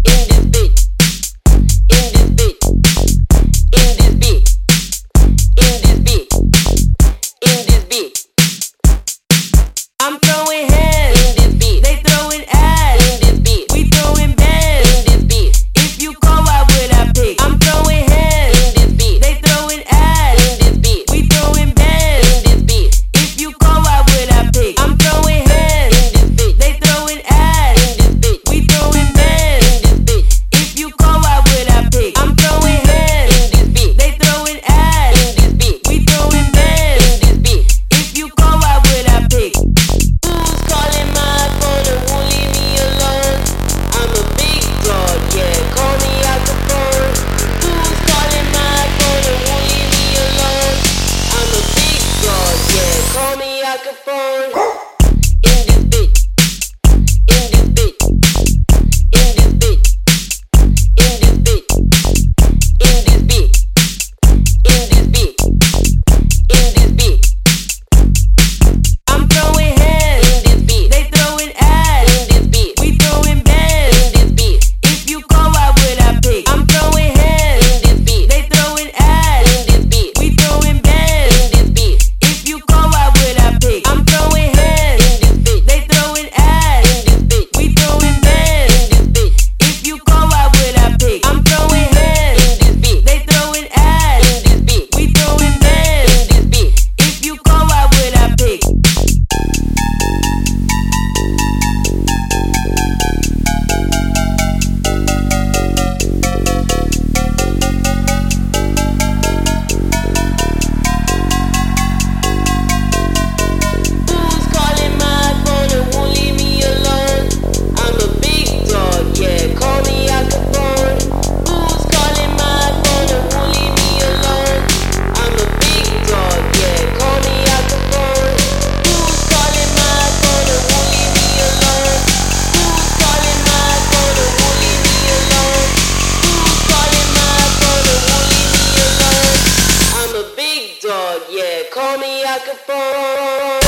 I'm throwing hands in this beat. They throwing ass in this beat. We throwing bands in this beat. If you call, why would I pick? I'm throwing hands in this beat. They throwing ass in this beat. We throwing bands in this beat. If you call, why would I pick? I'm throwing hands in this beat. They throwing ass in this beat. We throwing bands in this beat. If you call, why would I pick? I'm throwing hands in this beat. They throwing ass in this beat. We throwing bands in this beat. If you call, why would I pick? Call me, I could phone.